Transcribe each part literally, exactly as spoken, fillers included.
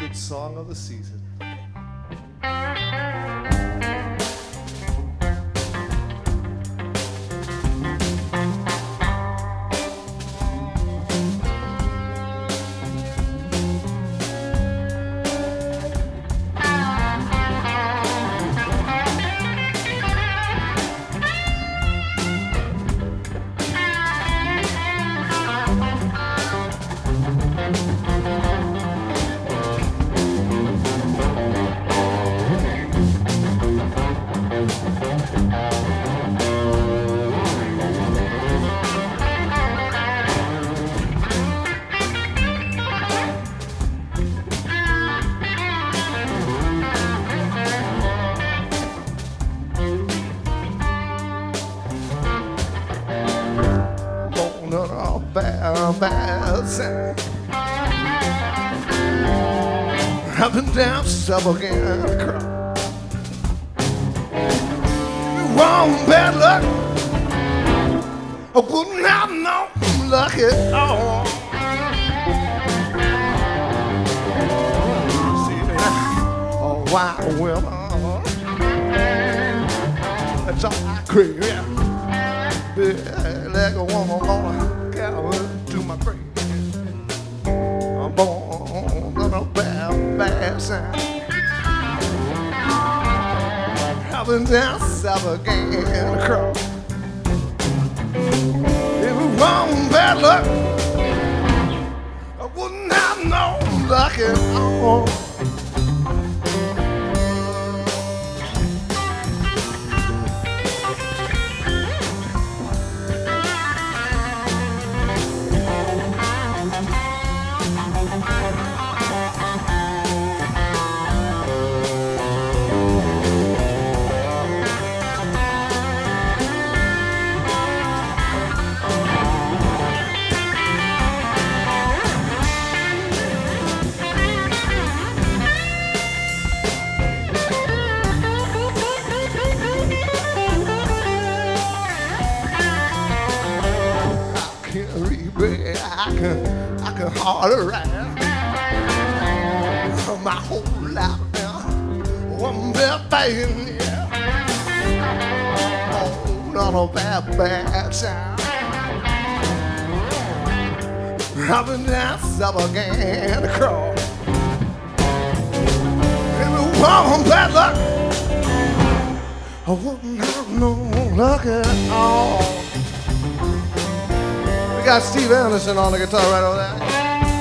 favorite song of the season. Up and down, stop again, cry. Wrong, bad luck. I wouldn't have no luck at all. See that? Oh, wow, well, that's all I crave, yeah. Yeah, like a woman gonna carry to my grave. I'm born on a bad, bad sign. Up and down, south again, across. If it wrong, bad luck, I wouldn't have no luck at all. I can, I can hardly ride my whole life now. One bad thing, yeah. Oh, not a bad, bad sound. I've been down south again to crawl. If it wasn't bad luck, I wouldn't have no luck at all. We got Steve Anderson on the guitar right over there.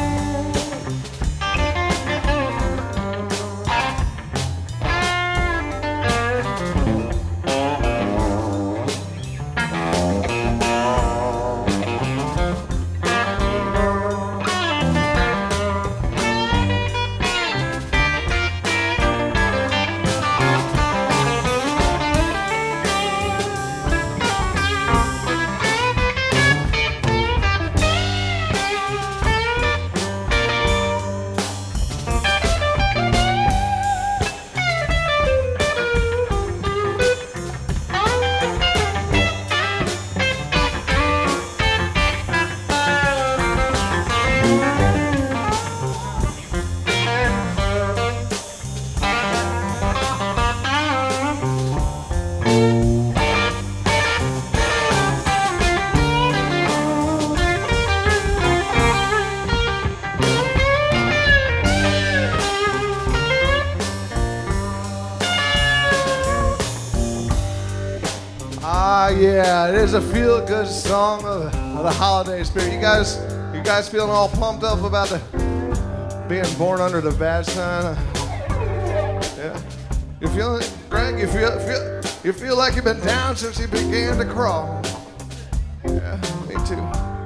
Ah, yeah, it is a feel-good song of, of the holiday spirit. You guys, you guys feeling all pumped up about the being born under the bad sign? Yeah, you feeling it, Greg? You feel, feel, you feel like you've been down since you began to crawl. Yeah, me too.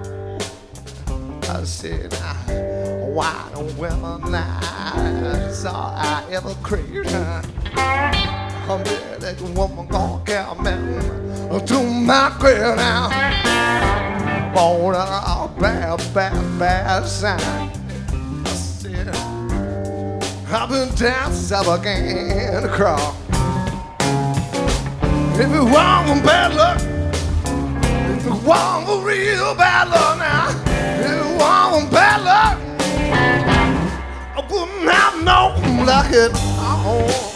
I said, why well now? That's all I ever craved. I'm dead like a woman gonna carry me to my grave now. Born a bad, bad, bad sign. I said, I've been down south again to crawl. If it wasn't bad luck, if it wasn't real bad luck now, if it wasn't bad luck, I wouldn't have no like it. Oh.